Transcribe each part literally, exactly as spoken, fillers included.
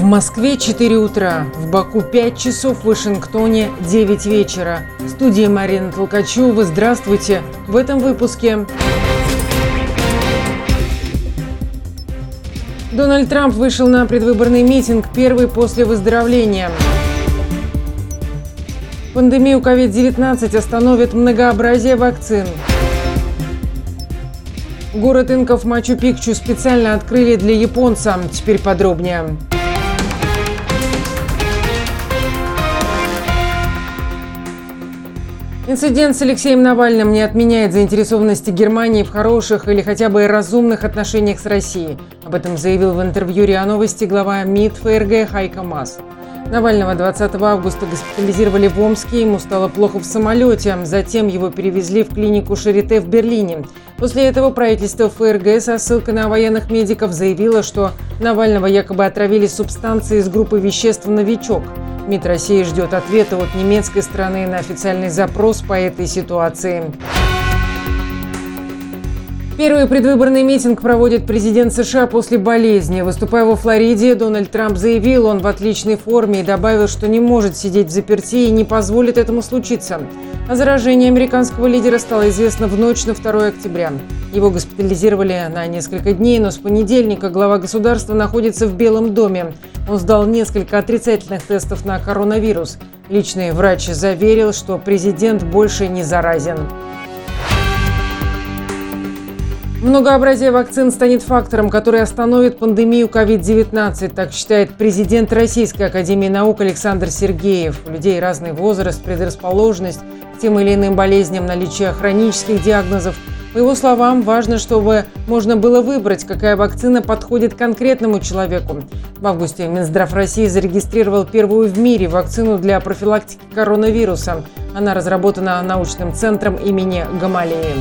В Москве четыре утра, в Баку пять часов, в Вашингтоне девять вечера. В студии Марина Толкачева. Здравствуйте! В этом выпуске. Дональд Трамп вышел на предвыборный митинг, первый после выздоровления. Пандемию ковид девятнадцать остановит многообразие вакцин. Город инков Мачу-Пикчу специально открыли для японца. Теперь подробнее. Инцидент с Алексеем Навальным не отменяет заинтересованности Германии в хороших или хотя бы разумных отношениях с Россией. Об этом заявил в интервью РИА Новости глава МИД ФРГ Хайко Маас. Навального двадцатого августа госпитализировали в Омске, ему стало плохо в самолете. Затем его перевезли в клинику Шарите в Берлине. После этого правительство ФРГ со ссылкой на военных медиков заявило, что Навального якобы отравили субстанцией из группы веществ «Новичок». МИД России ждет ответа от немецкой стороны на официальный запрос по этой ситуации. Первый предвыборный митинг проводит президент США после болезни. Выступая во Флориде, Дональд Трамп заявил, он в отличной форме и добавил, что не может сидеть взаперти и не позволит этому случиться. О заражении американского лидера стало известно в ночь на второе октября. Его госпитализировали на несколько дней, но с понедельника глава государства находится в Белом доме. Он сдал несколько отрицательных тестов на коронавирус. Личный врач заверил, что президент больше не заразен. Многообразие вакцин станет фактором, который остановит пандемию ковид девятнадцать, так считает президент Российской академии наук Александр Сергеев. У людей разный возраст, предрасположенность к тем или иным болезням, наличие хронических диагнозов. По его словам, важно, чтобы можно было выбрать, какая вакцина подходит конкретному человеку. В августе Минздрав России зарегистрировал первую в мире вакцину для профилактики коронавируса. Она разработана научным центром имени Гамалеи.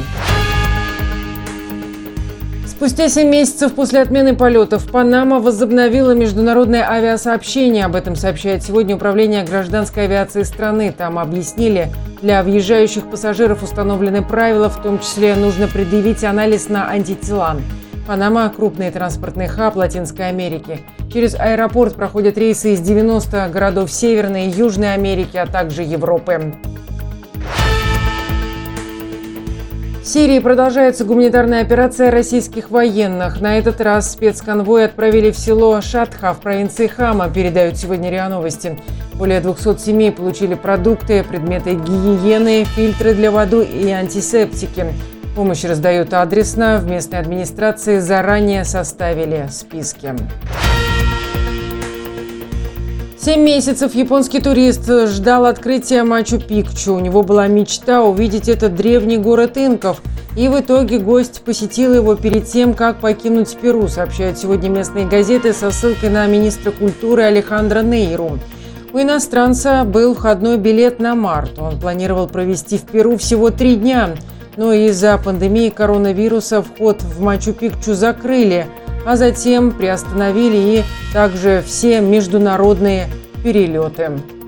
Спустя семь месяцев после отмены полетов Панама возобновила международное авиасообщение. Об этом сообщает сегодня Управление гражданской авиации страны. Там объяснили, для въезжающих пассажиров установлены правила, в том числе нужно предъявить анализ на антитела. Панама – крупный транспортный хаб Латинской Америки. Через аэропорт проходят рейсы из девяноста городов Северной и Южной Америки, а также Европы. В Сирии продолжается гуманитарная операция российских военных. На этот раз спецконвой отправили в село Шатха в провинции Хама, передают сегодня РИА Новости. Более двухсот семей получили продукты, предметы гигиены, фильтры для воды и антисептики. Помощь раздают адресно. В местной администрации заранее составили списки. Семь месяцев японский турист ждал открытия Мачу-Пикчу. У него была мечта увидеть этот древний город инков. И в итоге гость посетил его перед тем, как покинуть Перу, сообщают сегодня местные газеты со ссылкой на министра культуры Алехандро Нейру. У иностранца был входной билет на март. Он планировал провести в Перу всего три дня. Но из-за пандемии коронавируса вход в Мачу-Пикчу закрыли, а затем приостановили и также все международные перелеты.